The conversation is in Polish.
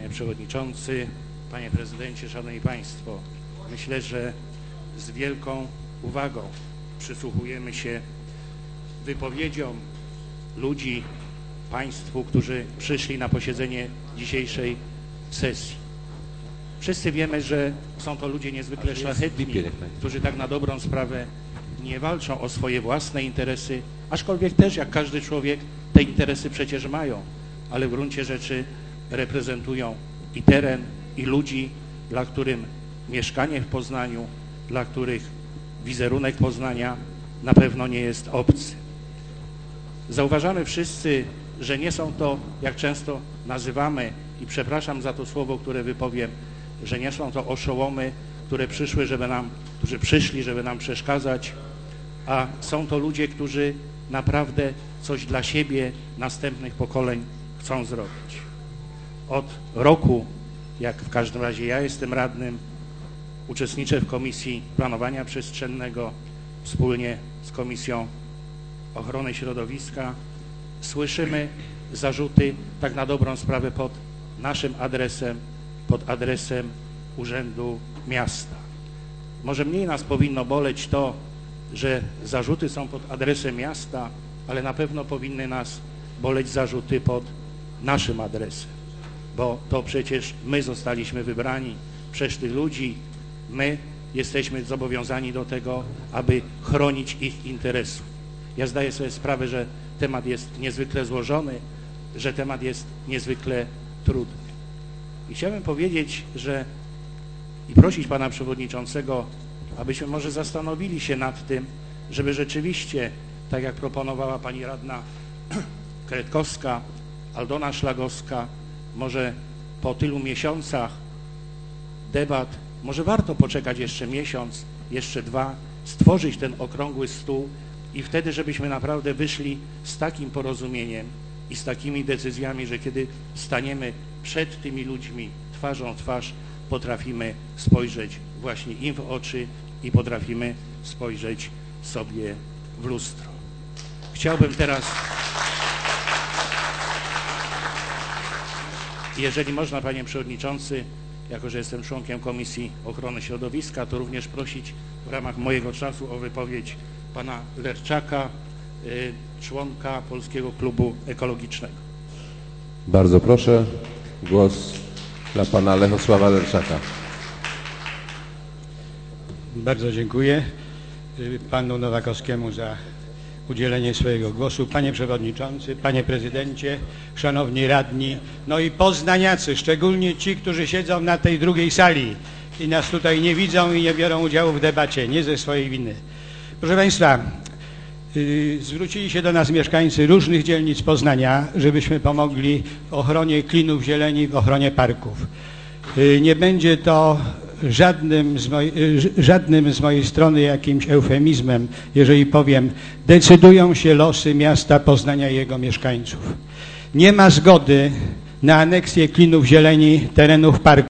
Panie Przewodniczący, Panie Prezydencie, Szanowni Państwo, myślę, że z wielką uwagą przysłuchujemy się wypowiedziom ludzi, Państwu, którzy przyszli na posiedzenie dzisiejszej sesji. Wszyscy wiemy, że są to ludzie niezwykle szlachetni, którzy tak na dobrą sprawę nie walczą o swoje własne interesy, aczkolwiek też, jak każdy człowiek, te interesy przecież mają, ale w gruncie rzeczy reprezentują i teren, i ludzi, dla którym mieszkanie w Poznaniu, dla których wizerunek Poznania na pewno nie jest obcy. Zauważamy wszyscy, że nie są to, jak często nazywamy, i przepraszam za to słowo, które wypowiem, że nie są to oszołomy, którzy przyszli, żeby nam przeszkadzać, a są to ludzie, którzy naprawdę coś dla siebie, następnych pokoleń chcą zrobić. Od roku, jak w każdym razie ja jestem radnym, uczestniczę w Komisji Planowania Przestrzennego wspólnie z Komisją Ochrony Środowiska. Słyszymy zarzuty tak na dobrą sprawę pod naszym adresem, pod adresem Urzędu Miasta. Może mniej nas powinno boleć to, że zarzuty są pod adresem miasta, ale na pewno powinny nas boleć zarzuty pod naszym adresem, bo to przecież my zostaliśmy wybrani przez tych ludzi, my jesteśmy zobowiązani do tego, aby chronić ich interesów. Ja zdaję sobie sprawę, że temat jest niezwykle złożony, że temat jest niezwykle trudny. I chciałbym powiedzieć, i prosić Pana Przewodniczącego, abyśmy może zastanowili się nad tym, żeby rzeczywiście, tak jak proponowała Pani Radna Kretkowska, Aldona Szlagowska, może po tylu miesiącach debat, może warto poczekać jeszcze miesiąc, jeszcze dwa, stworzyć ten okrągły stół i wtedy, żebyśmy naprawdę wyszli z takim porozumieniem i z takimi decyzjami, że kiedy staniemy przed tymi ludźmi twarzą w twarz, potrafimy spojrzeć właśnie im w oczy i potrafimy spojrzeć sobie w lustro. Chciałbym teraz, jeżeli można, Panie Przewodniczący, jako że jestem członkiem Komisji Ochrony Środowiska, to również prosić w ramach mojego czasu o wypowiedź Pana Lerczaka, członka Polskiego Klubu Ekologicznego. Bardzo proszę, głos dla Pana Lechosława Lerczaka. Bardzo dziękuję Panu Nowakowskiemu za udzielenie swojego głosu. Panie Przewodniczący, Panie Prezydencie, Szanowni Radni, no i poznaniacy, szczególnie ci, którzy siedzą na tej drugiej sali i nas tutaj nie widzą i nie biorą udziału w debacie, nie ze swojej winy. Proszę Państwa, zwrócili się do nas mieszkańcy różnych dzielnic Poznania, żebyśmy pomogli w ochronie klinów zieleni, w ochronie parków. Nie będzie to żadnym z mojej strony jakimś eufemizmem, jeżeli powiem, decydują się losy miasta Poznania i jego mieszkańców. Nie ma zgody na aneksję klinów zieleni, terenów parków.